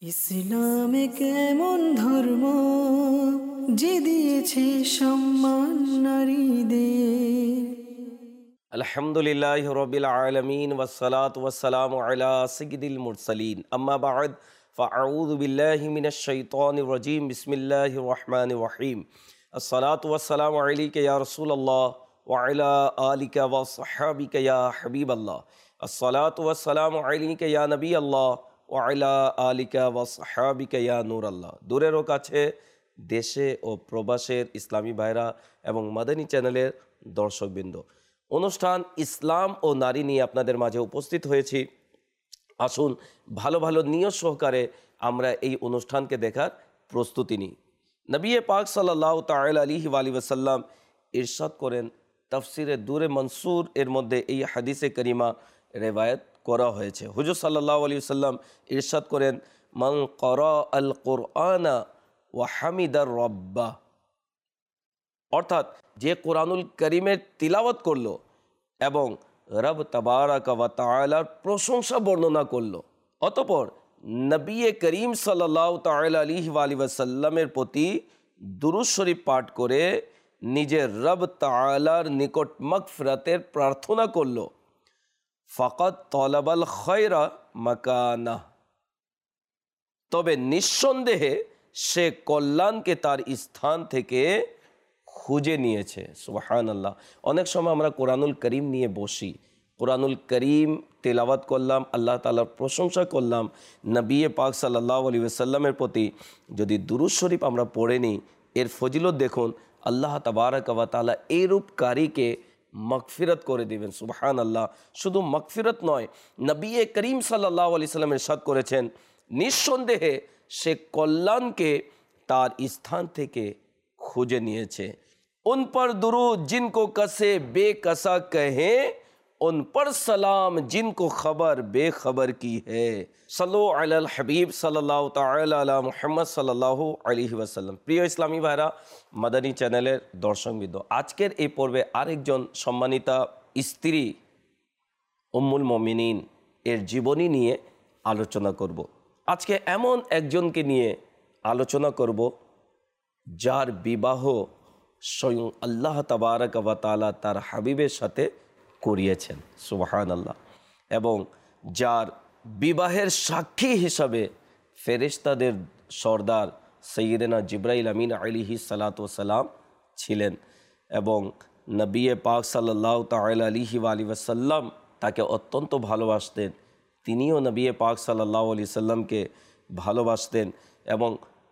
ইসলামে কেমন ধর্ম যে দিয়েছে সম্মান নারীদের। আলহামদুলিল্লাহি রাব্বিল আলামিন ওয়াসসালাতু ওয়াসসালামু আলা সাইয়্যিদিল মুরসালিন আম্মা বা'দ ফাআউযু বিল্লাহি মিনাশ শাইতানির রাজীম বিসমিল্লাহির রহমানির রহিম আসসালাতু ওয়াসসালামু আলাইকা ইয়া রাসূলুল্লাহ ওয়া আলা আলিকা ওয়া সাহবিকা ইয়া হাবিবাল্লাহ আসসালাতু ওয়াসসালামু আলাইকা ইয়া নবিয়াল্লাহ ওয়া আলা আলিকা ওয়া সাহবিকা ইয়া নূরাল্লাহ। দূরের ও কাছে, দেশে ও প্রবাসের ইসলামী ভাইরা এবং মাদানী চ্যানেলের দর্শকবৃন্দ, অনুষ্ঠান ইসলাম ও নারী নিয়ে আপনাদের মাঝে উপস্থিত হয়েছি। আসুন ভালো ভালো নিয়ত সহকারে আমরা এই অনুষ্ঠানকে দেখার প্রস্তুতি নিই। নবী পাক সাল্লাল্লাহু তাআলা আলাইহি ওয়াসাল্লাম ইরশাদ করেন, তাফসিরে দুরে মনসুর এর মধ্যে এই হাদিসে করিমা রেওয়ায়ত করা হয়েছে। হুজুর সাল্লাল্লাহু আলাইহি ওয়াসাল্লাম ইরশাদ করেন, মান ক্বারা আল কুরআনা ওয়া হামিদার রাব্বা, অর্থাৎ যে কোরআনুল করিমের তিলাওয়াত করলো এবং রব তাবারাকা ওয়া তাআলার প্রশংসা বর্ণনা করলো, অতঃপর নবী করিম সাল্লাল্লাহু তাআলা আলাইহি ওয়াসাল্লামের প্রতি দুরূদ শরীফ পাঠ করে নিজের রব তাআলার নিকট মাগফিরাতের প্রার্থনা করলো, ফাকাদ তালাবাল খায়রা মাকানা, তবে নিঃসন্দেহে সে কল্যাণকে তার স্থান থেকে খুঁজে নিয়েছে। সুবহানাল্লাহ। অনেক সময় আমরা কোরআনুল করিম নিয়ে বসি, কোরআনুল করিম তেলাওয়াত করলাম, আল্লাহ তাআলার প্রশংসা করলাম, নবী পাক সাল্লাল্লাহু আলাইহি ওয়াসাল্লামের প্রতি যদি দুরূদ শরীফ আমরা পড়ে নিই, এর ফজিলত দেখুন, আল্লাহ তাবারাকা ওয়া তাআলা এইরূপ কারীকে মাগফিরাত করে দিবেন। সুবহানাল্লাহ। শুধু মাগফিরাত নয়, নবী করিম সাল্লাল্লাহু আলাইহি ওয়াসাল্লাম ইরশাদ করেছেন, নিঃসন্দেহে সে কল্যাণকে তার স্থান থেকে খুঁজে নিয়েছে। उन पर दुरूद जिनको कसे बेकसा कहें, उन पर सलाम जिनको खबर बेखबर की है। सल्लु अलल हबीब सल्लल्लाहु ताआला अला मुहम्मद सल्लल्लाहु अलैहि वसल्लम। প্রিয় ইসলামী ভাইরা, মাদানী চ্যানেলের দর্শকবৃন্দ, আজকের এই পর্বে আরেকজন সম্মানিতা স্ত্রী উম্মুল মুমিনিন এর জীবনী নিয়ে আলোচনা করব। আজকে এমন একজনকে নিয়ে আলোচনা করব যার বিবাহ স্বয়ং আল্লাহ তাবারাকা ওয়া তাআলা তার হাবিবের সাথে করিয়েছেন। সুবহানাল্লাহ। এবং যার বিবাহের সাক্ষী হিসাবে ফেরেশতাদের সর্দার সৈয়দনা জিবরাইল আমিন আলাইহিস সালাতু ওয়াস সালাম ছিলেন এবং নবী পাক সাল্লাল্লাহু তাআলা আলাইহি ওয়াসাল্লাম তাকে অত্যন্ত ভালোবাসতেন, তিনিও নবী পাক সাল্লাল্লাহু আলাইহি সাল্লামকে ভালোবাসতেন এবং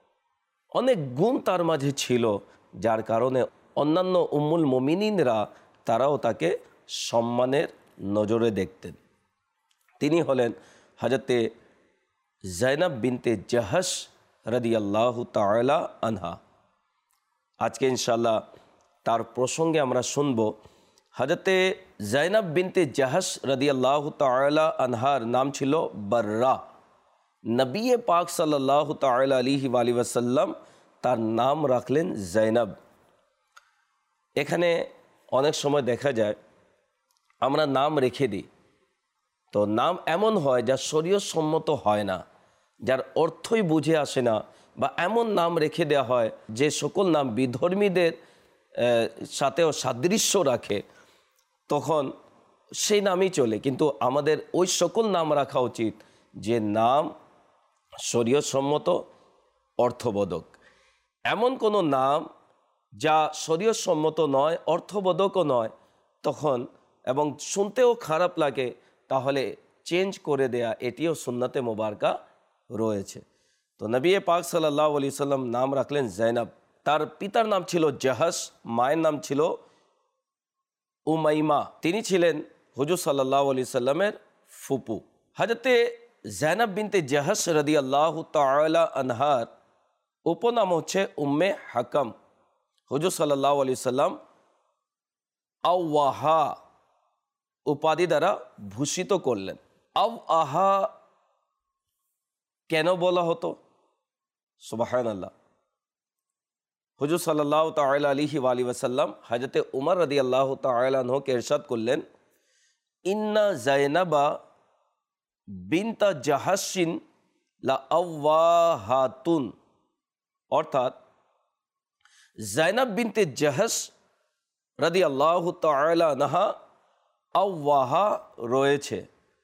অনেক গুণ তার মাঝে ছিল, যার কারণে অন্যান্য উম্মুল মুমিনিনরা তারাও তাকে সম্মানের নজরে দেখতেন। তিনি হলেন হযরতে যায়েনব বিনতে জাহশ রাদিয়াল্লাহু তাআলা আনহা। আজকে ইনশাআল্লাহ তার প্রসঙ্গে আমরা শুনব। হযরতে যায়েনব বিনতে জাহশ রাদিয়াল্লাহু তাআলা আনহার নাম ছিল বাররা। নবী পাক সাল্লাল্লাহু তাআলা আলাইহি ওয়াসাল্লাম তার নাম রাখলেন যায়েনব। এখানে অনেক সময় দেখা যায় আমরা নাম রেখে দিই, তো নাম এমন হয় যা শরীয়ত সম্মত হয় না, যার অর্থই বুঝে আসে না, বা এমন নাম রেখে দেওয়া হয় যে সকল নাম বিধর্মীদের সাথেও সাদৃশ্য রাখে, তখন সেই নামই চলে। কিন্তু আমাদের ওই সকল নাম রাখা উচিত যে নাম শরীয়ত সম্মত, অর্থবোধক। এমন কোনো নাম যা শরীয়ত সম্মত নয়, অর্থবোধকও নয়, তখন এবং শুনতেও খারাপ লাগে, তাহলে চেঞ্জ করে দেয়া, এটিও সুন্নাতে মোবারকা রয়েছে। তো নবী পাক সাল্লাল্লাহু আলাইহি সাল্লাম নাম রাখলেন যায়েনব। তার পিতার নাম ছিল জাহশ, মায়ের নাম ছিল উমাইমা। তিনি ছিলেন হুজুর সাল্লাল্লাহু আলাইহি সাল্লামের ফুপু। হযরতে যায়েনব বিনতে জাহশ রাদিয়াল্লাহু তাআলা আনহার উপনাম হচ্ছে উম্মে হাকাম। হুজুর সাল্লাল্লাহু আলাইহি সাল্লাম আওয়াহা উপাধি দ্বারা ভূষিত করলেন। আওয়াহা কেন বলা হতো? সুবহানাল্লাহ। হুজুর সাল্লাল্লাহু তাআলা আলাইহি ওয়াসাল্লাম হযরতে উমর রাদিয়াল্লাহু তাআলা আনহুকে ইরশাদ করলেন, ইন্না যায়েনবা বিনতা জাহাসিন লা আওয়াহাতুন, অর্থাৎ জাইনাব বিনতে জাহাশ রাদিয়াল্লাহু তাআলা আনহা আওয়াহা রয়েছে।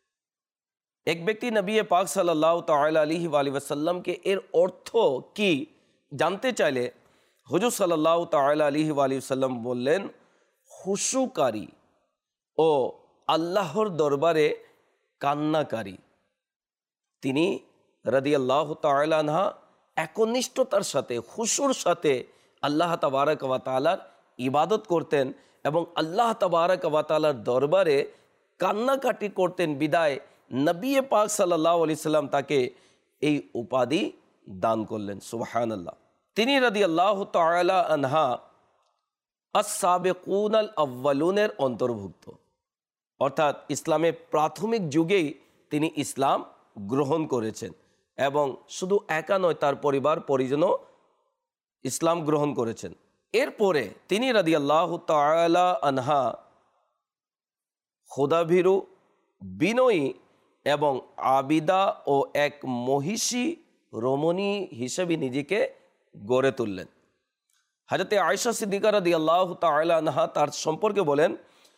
এক ব্যক্তি নবী পাক সাল্লাল্লাহু তাআলা আলাইহি ওয়াসাল্লামকে এর অর্থ কি জানতে চাইলে হুজুর সাল্লাল্লাহু তাআলা আলাইহি ওয়াসাল্লাম বললেন, হুশুকারী ও আল্লাহর দরবারে কান্নাকারী। তিনি রাদিয়াল্লাহু তাআলা আনহা একনিষ্ঠতার সাথে, খুশুর সাথে আল্লাহ তাবারক ওয়া তাআলার ইবাদত করতেন এবং আল্লাহ তাবারক ওয়া তাআলার দরবারে কান্নাকাটি করতেন। বিদায় নবী পাক সাল্লাল্লাহু আলাইহি সাল্লাম তাকে এই উপাধি দান করলেন। সুবহানাল্লাহ। তিনি রাদিয়াল্লাহু তাআলা আনহা আস-সাবিকুন আল আউয়ালুনের অন্তর্ভুক্ত, অর্থাৎ ইসলামের প্রাথমিক যুগেই তিনি ইসলাম গ্রহণ করেছেন এবং শুধু একা নয়, তার পরিবার পরিজনও ইসলাম গ্রহণ করেছেন। এরপরে তিনি রাদিয়াল্লাহু তাআলা আনহা খোদাভীরু, বিনয়ী এবং আবিদা ও এক মহিষী রমণী হিসেবে নিজেকে গড়ে তুললেন। হযরতে আয়েশা সিদ্দিকা রাদিয়াল্লাহু তাআলা আনহা তার সম্পর্কে বলেন,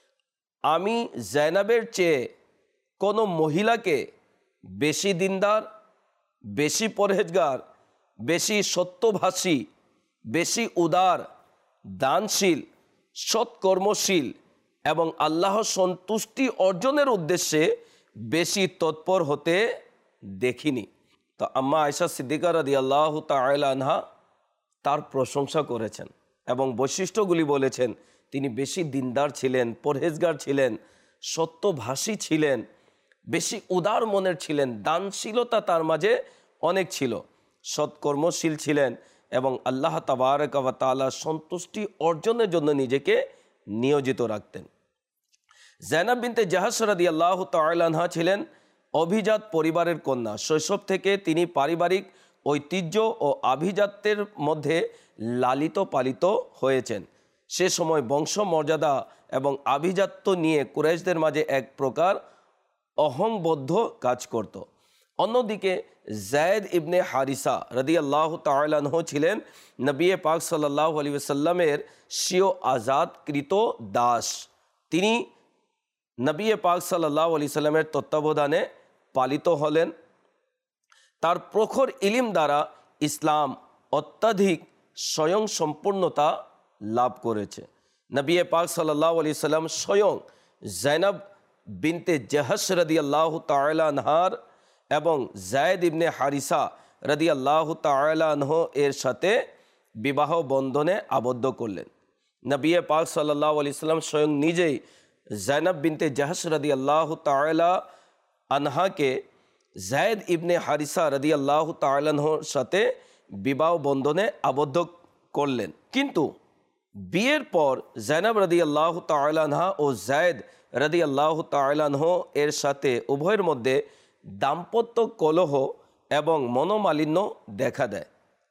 আমি জাইনাবের চেয়ে কোনো মহিলাকে বেশি দিনদার, বেশি পরহেজগার, বেশি সত্যভাষী, বেশি উদার, দানশীল, সৎকর্মশীল এবং আল্লাহ সন্তুষ্টি অর্জনের উদ্দেশ্যে বেশি তৎপর হতে দেখিনি। তো আম্মা আয়েশা সিদ্দিকা রাদিয়াল্লাহু তাআলা আনহা তার প্রশংসা করেছেন এবং বৈশিষ্ট্যগুলি বলেছেন। তিনি বেশি দিনদার ছিলেন, পরহেজগার ছিলেন, সত্যভাষী ছিলেন, বেশি উদার মনের ছিলেন, দানশীলতা তার মাঝে অনেক ছিল, সৎকর্মশীল ছিলেন এবং আল্লাহ তাবারক ওয়া তাআলা সন্তুষ্টি অর্জনের জন্য নিজেকে নিয়োজিত রাখতেন। জাইনাব বিনতে জাহাশ রাদিয়াল্লাহু তাআলা আনহা ছিলেন অভিজাত পরিবারের কন্যা। শৈশব থেকে তিনি পারিবারিক ঐতিহ্য ও আভিজাত্যের মধ্যে লালিত পালিত হয়েছেন। সে সময় বংশ মর্যাদা এবং আভিজাত্য নিয়ে কুরাইশদের মাঝে এক প্রকার অহংবোধ কাজ করত। অন্যদিকে যায়েদ ইবনে হারিসা রাদিয়াল্লাহু তাআলা আনহু ছিলেন নবী পাক সাল্লাল্লাহু আলাইহি ওয়াসাল্লামের স্বীয় আজাদকৃত দাস। তিনি নবী পাক সাল্লাল্লাহু আলাইহি সাল্লামের তত্ত্বাবধানে পালিত হলেন। তার প্রখর ইলম দ্বারা ইসলাম অত্যাধিক স্বয়ং সম্পূর্ণতা লাভ করেছে। নবী পাক সাল্লাল্লাহু আলাইহি সাল্লাম স্বয়ং জাইনাব বিনতে জাহাশ রাদিয়াল্লাহু তাআলা আনহার এবং যায়েদ ইবনে হারিসা রাদিয়াল্লাহু তাআলা আনহু এর সাথে বিবাহ বন্ধনে আবদ্ধ করলেন। নবী পাক সাল্লাল্লাহু আলাইহি সাল্লাম স্বয়ং নিজেই জাইনাব বিনতে জাহাশ রাদিয়াল্লাহু তাআলা আনহাকে যায়েদ ইবনে হারিসা রাদিয়াল্লাহু তাআলা আনহুর সাথে বিবাহ বন্ধনে আবদ্ধ করলেন। কিন্তু বিয়ের পর জাইনাব রাদিয়াল্লাহু তাআলা আনহা ও যায়েদ রাদিয়াল্লাহু তাআলা আনহু এর সাথে উভয়ের মধ্যে দাম্পত্য কলহ এবং মনোমালিন্য দেখা দেয়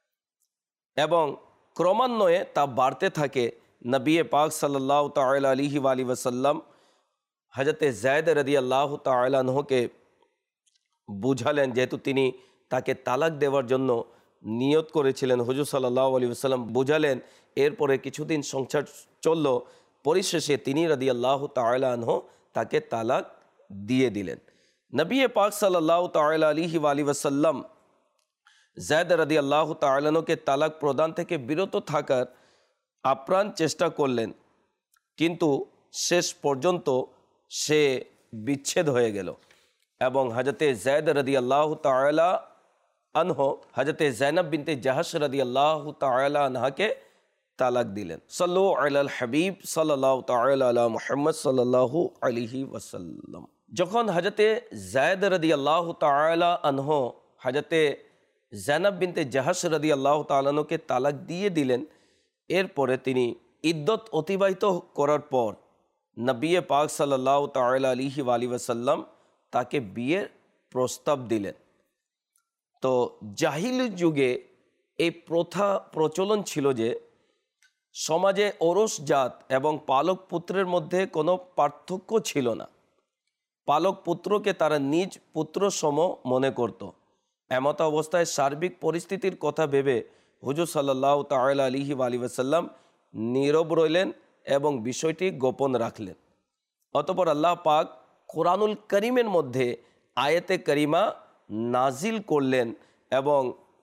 এবং ক্রমান্বয়ে তা বাড়তে থাকে। নবী পাক সাল্লাল্লাহু তাআলা আলাইহি ওয়াসাল্লাম হযরতে যায়েদ রাদিয়াল্লাহু তাআলা আনহুকে বুঝালেন, যেহেতু তিনি তাকে তালাক দেওয়ার জন্য নিয়ত করেছিলেন। হুজুর সাল্লাল্লাহু আলাইহি ওয়াসাল্লাম বুঝালেন। এরপরে কিছুদিন সংসার চলল। পরিশেষে তিনি রাদিয়াল্লাহু তাআলা আনহু তাকে তালাক দিয়ে দিলেন। নবী পাক সাল্লাল্লাহু তাআলা আলাইহি ওয়াসাল্লাম যায়েদ রাদিয়াল্লাহু তাআলা আনহুকে তালাক প্রদান থেকে বিরত থাকার আপ্রাণ চেষ্টা করলেন, কিন্তু শেষ পর্যন্ত সে বিচ্ছেদ হয়ে গেল এবং হযরতে যায়েদ রাদিয়াল্লাহু তাআলা আনহু হযরতে জাইনাব বিনতে জাহাশ রাদিয়াল্লাহু তাআলা আনহাকে তালাক দিলেন। সাল্লু আলাল হাবিব সাল্লাল্লাহু তাআলা আলা মুহাম্মদ সাল্লাল্লাহু আলাইহি ওয়াসাল্লাম। যখন হযরতে যায়েদ রাদিয়াল্লাহু তাআলা আনহু হযরতে জাইনাব বিনতে জাহাশ রাদিয়াল্লাহু তাআলা আনহুকে তালাক দিয়ে দিলেন, এরপরে তিনি ইদ্দত অতিবাহিত করার পর নবী পাক সাল্লাল্লাহু তাআলা আলাইহি ওয়াসাল্লাম তাকে বিয়ের প্রস্তাব দিলেন। তো জাহিলি যুগে এই প্রথা প্রচলন ছিল যে সমাজে ওরস জাত এবং পালক পুত্রের মধ্যে কোনো পার্থক্য ছিল না। পালক পুত্রকে তারা নিজ পুত্র সম মনে করত এমত অবস্থায় সার্বিক পরিস্থিতির কথা ভেবে হুজুর সাল্লাল্লাহু তাআলা আলাইহি ওয়াসাল্লাম নীরব রইলেন এবং বিষয়টি গোপন রাখলেন। অতঃপর আল্লাহ পাক কোরআনুল করিমের মধ্যে আয়াতে করিমা নাজিল করলেন এবং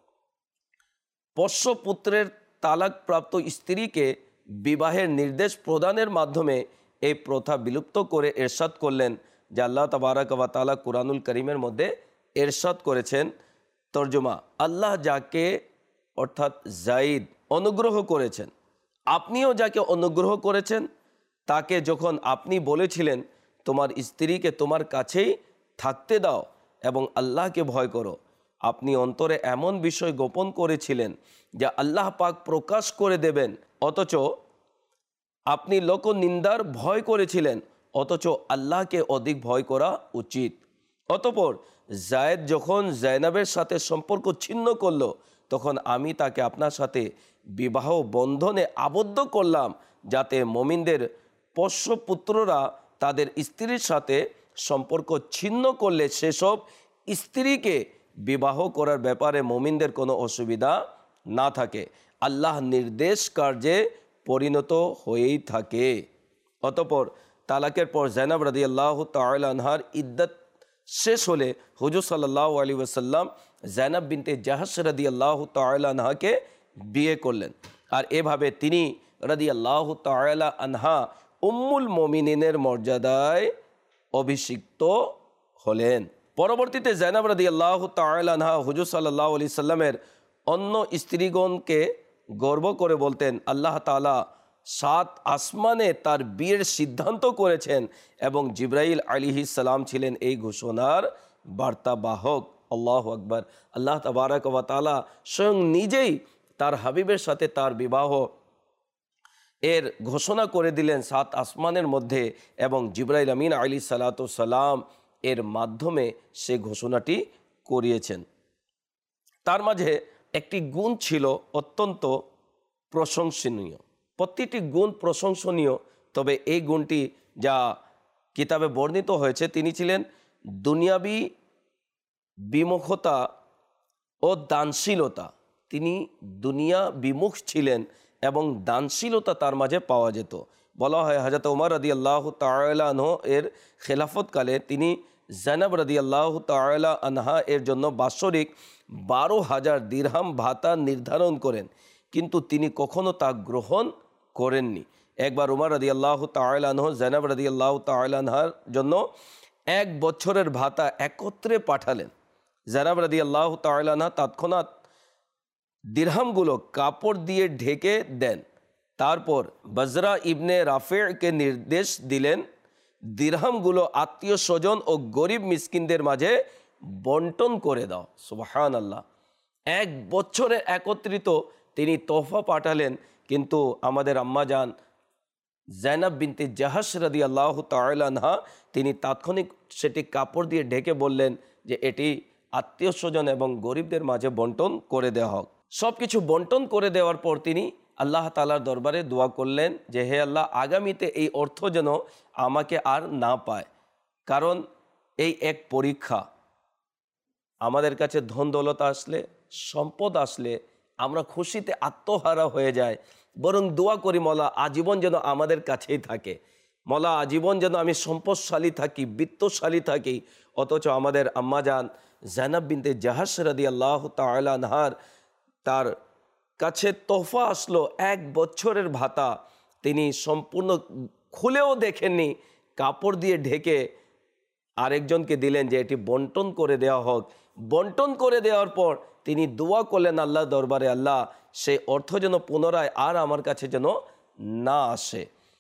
পোষ্যপুত্রের তালাকপ্রাপ্ত স্ত্রীকে বিবাহের নির্দেশ প্রদানের মাধ্যমে এই প্রথা বিলুপ্ত করে এরশাদ করলেন যে আল্লাহ তাবারাক ওয়া তাআলা কোরআনুল করিমের মধ্যে এরশাদ করেছেন, তর্জমা, আল্লাহ যাকে অর্থাৎ জাইদ অনুগ্রহ করেছেন, আপনিও যাকে অনুগ্রহ করেছেন, তাকে যখন আপনি বলেছিলেন তোমার স্ত্রীকে তোমার কাছেই থাকতে দাও এবং আল্লাহকে ভয় করো, আপনি অন্তরে এমন বিষয় গোপন করেছিলেন যা আল্লাহ পাক প্রকাশ করে দেবেন, অথচ আপনি লোকনিন্দার ভয় করেছিলেন, অথচ আল্লাহকে অধিক ভয় করা উচিত। অতঃপর জায়েদ যখন জাইনাবের সাথে সম্পর্ক ছিন্ন করল, তখন আমি তাকে আপনার সাথে বিবাহ বন্ধনে আবদ্ধ করলাম, যাতে মুমিনদের পোষ্যপুত্ররা তাদের স্ত্রীর সাথে সম্পর্ক ছিন্ন করলে সেসব স্ত্রীকে বিবাহ করার ব্যাপারে মুমিনদের কোনো অসুবিধা না থাকে। আল্লাহ নির্দেশ কার্যে পরিণত হয়েই থাকে। অতঃপর তালাকের পর জাইনাব রাদিয়াল্লাহু তাআলা আনহার ইদ্দত শেষ হলে হুজুর সাল্লাল্লাহু আলাইহি ওয়াসাল্লাম জাইনাব বিনতে জাহাশ রাদিয়াল্লাহু তাআলা আনহাকে বিয়ে করলেন। আর এভাবে তিনি রাদিয়াল্লাহু তাআলা আনহা উম্মুল মুমিনিনের মর্যাদায় অভিষিক্ত হলেন। পরবর্তীতে জাইনাব রাদিয়াল্লাহু তাআলা আনহা হুজুর সাল্লাল্লাহু আলাইহি সাল্লামের অন্য স্ত্রীগণকে গর্ব করে বলতেন, আল্লাহ তাআলা 7 আসমানে তার বিয়ের সিদ্ধান্ত করেছেন এবং জিবরাইল আলাইহিস সালাম ছিলেন এই ঘোষণার বার্তাবাহক। আল্লাহু আকবার। আল্লাহ তাবারাক ওয়া তাআলা স্বয়ং নিজেই তার হাবিবের সাথে তার বিবাহ এর ঘোষণা করে দিলেন 7 আসমানের মধ্যে এবং জিবরাইল আমিন আলাইহিস সালাতু সালাম এর মাধ্যমে সে ঘোষণাটি করিয়েছেন। তার মাঝে একটি গুণ ছিল অত্যন্ত প্রশংসনীয়। প্রতিটি গুণ প্রশংসনীয়, তবে এই গুণটি যা কিতাবে বর্ণিত হয়েছে, তিনি ছিলেন দুনিয়াবি বিমুখতা ও দানশীলতা। তিনি দুনিয়া বিমুখ ছিলেন এবং দানশীলতা তার মাঝে পাওয়া যেত। বলা হয় হযরত ওমর রাদিয়াল্লাহু তাআলা আনহু এর খেলাফতকালে তিনি জাইনাব রাদিয়াল্লাহু তাআলা আনহা এর জন্য বাৎসরিক 12,000 দিরহাম ভাতা নির্ধারণ করেন, কিন্তু তিনি কখনো তা গ্রহণ করেননি। একবার ওমর রাদিয়াল্লাহু তাআলা আনহু জাইনাব রাদিয়াল্লাহু তাআলা আনহার জন্য 1 বছরের ভাতা একত্রে পাঠালেন। জাইনাব রাদিয়াল্লাহু তাআলা আনহা তৎক্ষণাৎ দিরহামগুলো কাপড় দিয়ে ঢেকে দেন। তারপর বজরা ইবনে রাফি'কে নির্দেশ দিলেন, দিরহামগুলো আত্মীয় স্বজন ও গরিব মিসকিনদের মাঝে বন্টন করে দাও। সুবহানাল্লাহ। 1 বছরে একত্রিত তিনি তোহফা পাঠালেন, কিন্তু আমাদের আম্মা জান জাইনাব বিনতে জাহাশ রাদিয়াল্লাহু তাআলা আনহা তিনি তাৎক্ষণিক সেটি কাপড় দিয়ে ঢেকে বললেন যে এটি আত্মীয় স্বজন এবং গরিবদের মাঝে বন্টন করে দেওয়া হোক। সব কিছু বন্টন করে দেওয়ার পর তিনি আল্লাহ তাআলার দরবারে দোয়া করলেন যে হে আল্লাহ, আগামীতে এই অর্থ যেন আমাকে আর না পায়, কারণ এই এক পরীক্ষা। আমাদের কাছে ধন দৌলত আসলে, সম্পদ আসলে আমরা খুশিতে আত্মহারা হয়ে যাই, বরং দোয়া করি মওলা আজীবন যেন আমাদের কাছেই থাকে, মওলা আজীবন যেন আমি সম্পদশালী থাকি, বিত্তশালী থাকি। অথচ আমাদের আম্মাজান জাইনাব বিনতে জাহাশ রাদিয়াল্লাহু তাআলা আনহার তার কাছে তোহফা আসলো 1 বছরের ভাতা, তিনি সম্পূর্ণ খুলেও দেখেননি, কাপড় দিয়ে ঢেকে আরেকজনকে দিলেন যে এটি বন্টন করে দেওয়া হোক। বন্টন করে দেওয়ার পর তিনি দোয়া করলেন আল্লাহর দরবারে, আল্লাহ সেই অর্থ যেন পুনরায় আর আমার কাছে যেন না আসে।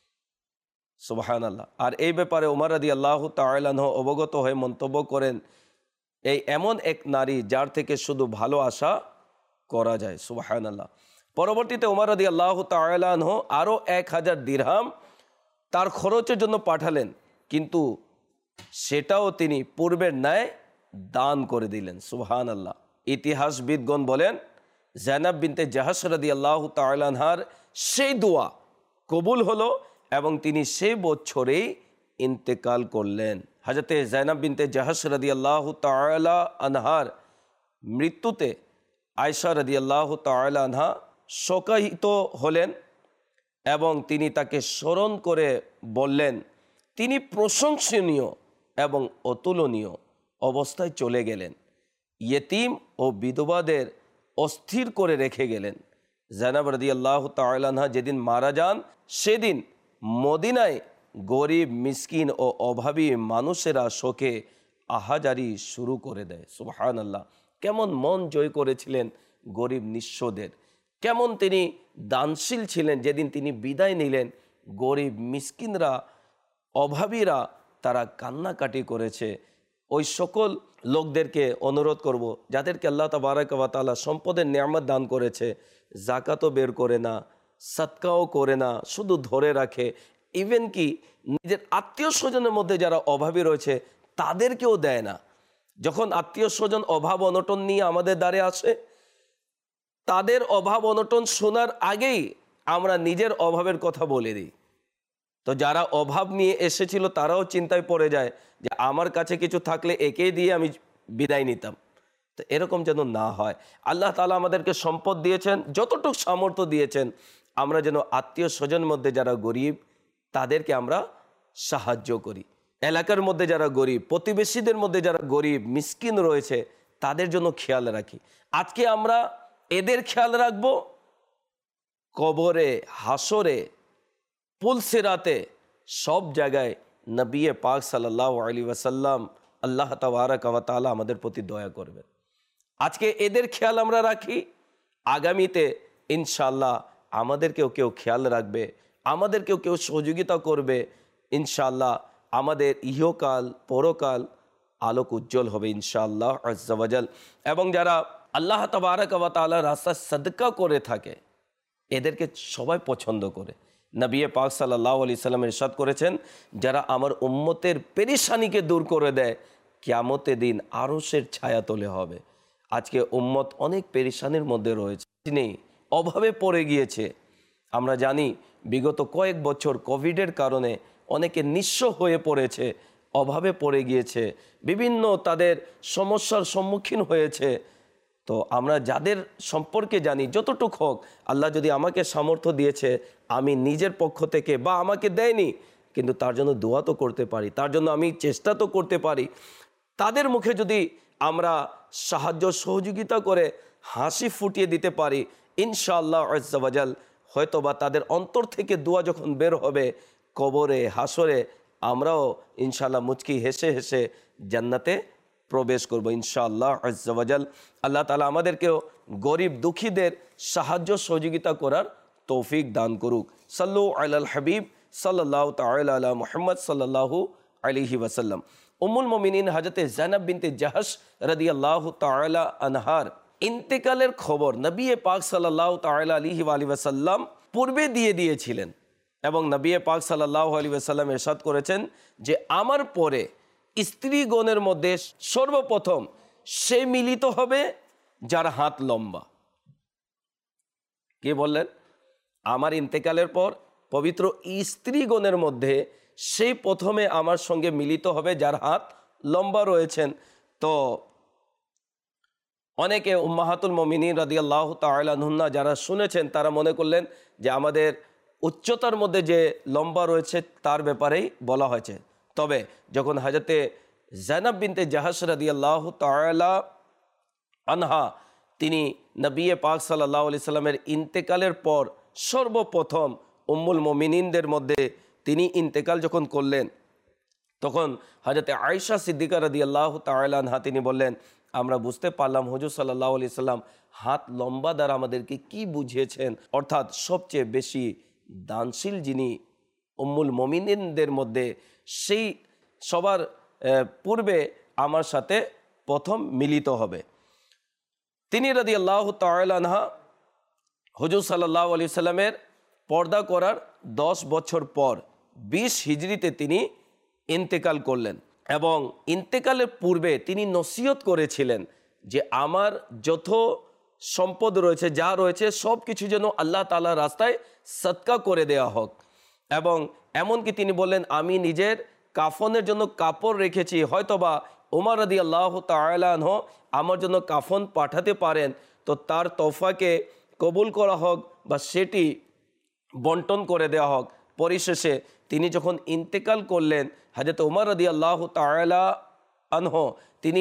সুবহানাল্লাহ। আর এই ব্যাপারে ওমর রাদিয়াল্লাহু তাআলা আনহু অবগত হয়ে মন্তব্য করেন, এই এমন এক নারী যার থেকে শুধু ভালো আশা করা যায়। সুবহানাল্লাহ। পরবর্তীতে ওমর রাদিয়াল্লাহু তাআলা আনহু আরও 1000 দিরহাম তার খরচের জন্য পাঠালেন, কিন্তু সেটাও তিনি পূর্বের ন্যায় দান করে দিলেন। সুবহানাল্লাহ। ইতিহাসবিদগণ বলেন জাইনাব বিনতে জাহাশ রাদিয়াল্লাহু তাআলা আনহার সেই দোয়া কবুল হলো এবং তিনি সেই বছরেই ইন্তেকাল করলেন। হযরতে জাইনাব বিনতে জাহাশ রাদিয়াল্লাহু তাআলা আনহার মৃত্যুতে আয়েশা রাদিয়াল্লাহু তাআলা আনহা শোকাহত হলেন এবং তিনি তাকে স্মরণ করে বললেন, তিনি প্রশংসনীয় এবং অতুলনীয় অবস্থায় চলে গেলেন, ইয়েতিম ও বিধবাদের অস্থির করে রেখে গেলেন। জায়নাব রাদিয়াল্লাহু তাআলা আনহা যেদিন মারা যান সেদিন মদিনায় গরিব, মিসকিন ও অভাবী মানুষেরা শোকে আহাজারি শুরু করে দেয়। সুবহানাল্লাহ, কেমন মন জয় করেছিলেন গরিব নিঃস্বদের, কেমন তিনি দানশীল ছিলেন। যেদিন তিনি বিদায় নিলেন, গরিব মিসকিনরা, অভাবীরা তারা কান্নাকাটি করেছে। ওই সকল লোকদেরকে অনুরোধ করব, যাদেরকে আল্লাহ তাবারাক ওয়া তাআলা সম্পদের নেয়ামত দান করেছে, যাকাতও বের করে না, সাদকাও করে না, শুধু ধরে রাখে, ইভেন কি নিজের আত্মীয় স্বজনের মধ্যে যারা অভাবী রয়েছে তাদেরকেও দেয় না। যখন আত্মীয় স্বজন অভাব অনটন নিয়ে আমাদের দ্বারে আসে, তাদের অভাব অনটন শোনার আগেই আমরা নিজের অভাবের কথা বলে দিই। তো যারা অভাব নিয়ে এসেছিল তারাও চিন্তায় পড়ে যায় যে আমার কাছে কিছু থাকলে একেই দিয়ে আমি বিদায় নিতাম। তো এরকম যেন না হয়। আল্লাহ তাআলা আমাদেরকে সম্পদ দিয়েছেন, যতটুকু সামর্থ্য দিয়েছেন, আমরা যেন আত্মীয় স্বজনের মধ্যে যারা গরিব তাদেরকে আমরা সাহায্য করি। এলাকার মধ্যে যারা গরিব, প্রতিবেশীদের মধ্যে যারা গরিব মিসকিন রয়েছে তাদের জন্য খেয়াল রাখি। আজকে আমরা এদের খেয়াল রাখবো, কবরে, হাসরে, পুলসিরাতে, সব জায়গায় নবী পাক সাল্লাল্লাহু আলাইহি ওয়াসাল্লাম, আল্লাহ তাবারাক ওয়া তাআলা আমাদের প্রতি দয়া করবেন। আজকে এদের খেয়াল আমরা রাখি, আগামীতে ইনশাআল্লাহ আমাদেরকেও কেউ খেয়াল রাখবে, আমাদেরকেও কেউ সহযোগিতা করবে। ইনশাআল্লাহ আমাদের ইহকাল পরকাল আলোক উজ্জ্বল হবে ইনশাআল্লাহ আজ্জা ওয়া জাল। এবং যারা আল্লাহ তাবারাক ওয়া তাআলার রাস্তায় সাদকা করে থাকে এদেরকে সবাই পছন্দ করে। নবী পাক সাল্লাল্লাহু আলাইহি সাল্লাম ইরশাদ করেছেন, যারা আমার উম্মতের পেরেশানিকে দূর করে দেয় কিয়ামতের দিন আরশের ছায়া তলে হবে। আজকে উম্মত অনেক পেরেশানির মধ্যে রয়েছে, নেই, অভাবে পড়ে গিয়েছে। আমরা জানি বিগত কয়েক বছর কোভিডের কারণে অনেকে নিঃস্ব হয়ে পড়েছে, অভাবে পড়ে গিয়েছে, বিভিন্ন তাদের সমস্যার সম্মুখীন হয়েছে। তো আমরা যাদের সম্পর্কে জানি, যতটুকু হোক, আল্লাহ যদি আমাকে সামর্থ্য দিয়েছে, আমি নিজের পক্ষ থেকে, বা আমাকে দেয়নি কিন্তু তার জন্য দোয়া তো করতে পারি, তার জন্য আমি চেষ্টা তো করতে পারি। তাদের মুখে যদি আমরা সাহায্য সহযোগিতা করে হাসি ফুটিয়ে দিতে পারি, ইনশাআল্লাহ আজ্জা ওয়া জাল, হয়তো বা তাদের অন্তর থেকে দোয়া যখন বের হবে, কবরে, হাসরে আমরাও ইনশাআল্লাহ মুচকি হেসে হেসে জান্নাতে প্রবেশ করব ইনশাআল্লাহ আজ্জা ওয়া জাল। আল্লাহ তাআলা আমাদেরকেও গরিব দুঃখীদের সাহায্য সহযোগিতা করার তৌফিক দান করুক। সাল্লু আলাল হাবিব সাল্লাল্লাহু তাআলা আলা মুহাম্মদ সাল্লাল্লাহু আলাইহি ওয়াসাল্লাম। উম্মুল মুমিনিন হযরতে যায়নাব বিনতে জাহশ রাদিয়াল্লাহু তাআলা আনহার ইন্তেকালের খবর নবী পাক সাল্লাল্লাহু তাআলা আলাইহি ওয়াসাল্লাম পূর্বে দিয়ে দিয়েছিলেন, এবং নবী পাক সাল্লাল্লাহু আলাইহি ওয়াসাল্লাম ইরশাদ করেছেন যে আমার পরে স্ত্রীগণের মধ্যে সর্বপ্রথম সে মিলিত হবে যার হাত লম্বা। কে বললেন? আমার ইন্তেকালের পর পবিত্র স্ত্রীগণের মধ্যে সেই প্রথমে আমার সঙ্গে মিলিত হবে যার হাত লম্বা রয়েছেন। তো অনেকে উম্মাহাতুল মুমিনিন রাদিয়াল্লাহু তাআলা আনহুন্না যারা শুনেছেন তারা মনে করলেন যে আমাদের উচ্চতার মধ্যে যে লম্বা রয়েছে তার ব্যাপারেই বলা হয়েছে। তবে যখন হযরতে যায়নাব বিনতে জাহশ রাদিয়াল্লাহু তাআলা আনহা তিনি নবী পাক সাল্লাল্লাহু আলাইহি সাল্লামের ইন্তেকালের পর সর্বপ্রথম উম্মুল মুমিনিনদের মধ্যে তিনি ইন্তেকাল যখন করলেন, তখন হযরতে আয়েশা সিদ্দিকা রাদিয়াল্লাহু তাআলা আনহা তিনি বললেন, আমরা বুঝতে পারলাম হুজুর সাল্লাল্লাহু আলাইহি সাল্লাম হাত লম্বা দ্বারা আমাদেরকে কি বুঝিয়েছেন, অর্থাৎ সবচেয়ে বেশি দানশীল যিনি উম্মুল মুমিনিনদের মধ্যে, সেই সবার পূর্বে আমার সাথে প্রথম মিলিত হবে। তিনি রাদিয়াল্লাহু তাআলা আনহা হুজুর সাল্লাল্লাহু আলাইহি সাল্লামের পর্দা করার 10 বছর পর 20 হিজরিতে তিনি ইন্তেকাল করলেন, এবং ইন্তেকালের পূর্বে তিনি নসিহত করেছিলেন যে আমার যত সম্পদ রয়েছে, যা রয়েছে সব কিছু যেন আল্লাহ তাআলার রাস্তায় সদকা করে দেওয়া হোক। এবং এমনকি তিনি বললেন, আমি নিজের কাফনের জন্য কাপড় রেখেছি, হয়তোবা ওমর রাদিয়াল্লাহু তাআলা আনহু আমার জন্য কাফন পাঠাতে পারেন, তো তার তোফাকে কবুল করা হোক বা সেটি বন্টন করে দেওয়া হোক। পরিশেষে তিনি যখন ইন্তেকাল করলেন, হযরত ওমর রাদিয়াল্লাহু তাআলা আনহু তিনি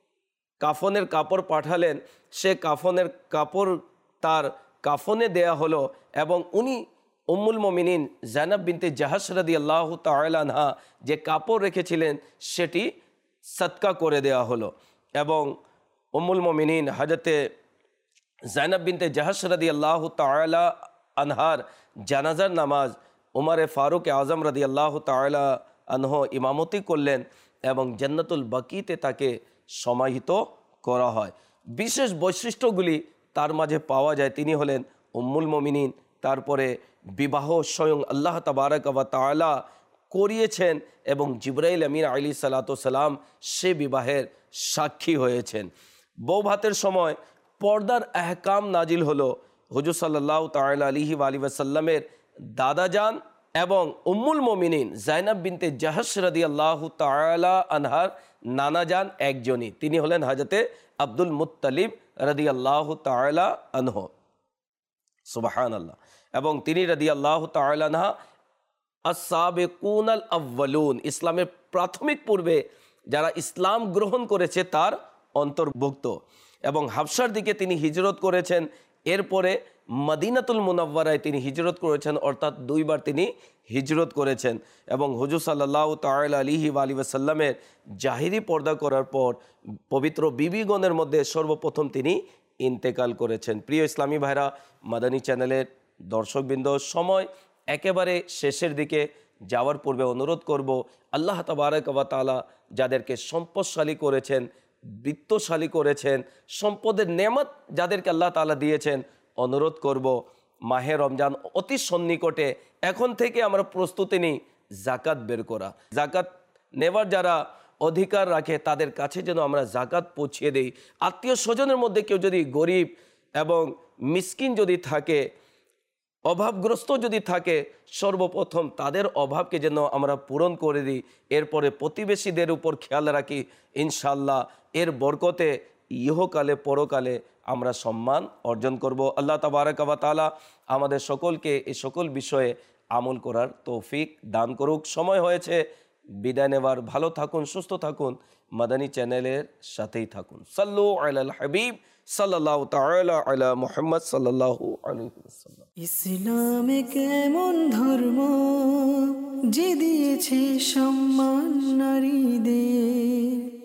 কাফনের কাপড় পাঠালেন। সে কাফনের কাপড় তার কাফনে দেয়া হলো এবং উনি উম্মুল মুমিনিন যায়েনব বিনতে জাহশ রাদিয়াল্লাহু তাআলা আনহা যে কাপড় রেখেছিলেন সেটি সদকা করে দেয়া হলো এবং উম্মুল মুমিনিন হযরতে যায়েনব বিনতে জাহশ রাদিয়াল্লাহু তাআলা আনহার জানাজার নামাজ উমরে ফারুক আজম রাদিয়াল্লাহু তাআলা আনহু ইমামতি করলেন এবং জান্নাতুল বাকিতে তাকে সমাহিত করা হয়। বিশেষ বৈশিষ্ট্যগুলি তার মাঝে পাওয়া যায়। তিনি হলেন উম্মুল মুমিনিন, তারপরে বিবাহ স্বয়ং আল্লাহ তাবারক ওয়া তাআলা করিয়েছেন এবং জিবরাইল আমিন আলাইহিস সালাতু সালাম সে বিবাহের সাক্ষী হয়েছেন। বউ ভাতের সময় পর্দার আহকাম নাজিল হলো। হুজুর সাল্লাল্লাহু তাআলা আলাইহি ওয়া আলিহি ওয়াসাল্লামের দাদাজান এবং উম্মুল মুমিনিন যায়েনব বিনতে জাহশ রাদিয়াল্লাহু তাআলা আনহার নানাজান একজনই, তিনি হলেন হযরতে আব্দুল মুত্তালিব রাদিয়াল্লাহু তাআলা আনহু। সুবহানাল্লাহ। এবং তিনি রাদিয়াল্লাহু তাআলা আনহা আস-সাবিকুনাল আউয়ালুন, ইসলামের প্রাথমিক পূর্বে যারা ইসলাম গ্রহণ করেছে তার অন্তর্ভুক্ত। এবং হাবশার দিকে তিনি হিজরত করেছেন, এরপরে মদিনাতুল মুনাওয়ারায় তিনি হিজরত করেছেন, অর্থাৎ দুইবার তিনি হিজরত করেছেন। এবং হুজুর সাল্লাল্লাহু তাআলা আলাইহি ওয়া আলিহি ওয়াসাল্লামের জাহিরি পর্দা করার পর পবিত্র বিবিগণের মধ্যে সর্বপ্রথম তিনি ইন্তেকাল করেছেন। প্রিয় ইসলামী ভাইরা, মাদানী চ্যানেলের দর্শকবৃন্দ, সময় একেবারে শেষের দিকে যাওয়ার পূর্বে অনুরোধ করব, আল্লাহ তাবারক ওয়া তাআলা যাদেরকে সম্পদশালী করেছেন, বৃত্তশালী করেছেন, সম্পদের নেয়ামত যাদেরকে আল্লাহ তাআলা দিয়েছেন, অনুরোধ করব মাহে রমজান অতি সন্নিকটে, এখন থেকে আমরা প্রস্তুতি নিই জাকাত বের করা। জাকাত নেবার যারা অধিকার রাখে তাদের কাছে যেন আমরা জাকাত পৌঁছিয়ে দিই। আত্মীয় স্বজনের মধ্যে কেউ যদি গরিব এবং মিসকিন যদি থাকে, অভাবগ্রস্ত যদি থাকে, সর্বপ্রথম তাদের অভাবকে যেন আমরা পূরণ করে দিই। এরপরে প্রতিবেশীদের উপর খেয়াল রাখি, ইনশাআল্লাহ এর বরকতে ইহকালে পরকালে আমরা সম্মান অর্জন করব। আল্লাহ তাবারক ওয়া তাআলা আমাদের সকলকে এই সকল বিষয়ে আমল করার তৌফিক দান করুক। সময় হয়েছে বিদায় নেবার। ভালো থাকুন, সুস্থ থাকুন, মাদানী চ্যানেলের সাথেই থাকুন। সাল্লু আলাল হাবিব সাল্লাল্লাহু তাআলা আলা মুহাম্মদ সাল্লাল্লাহু আলাইহি ওয়াসাল্লাম। ইসলামে কেমন ধর্ম যে দিয়েছে সম্মান নারীদের।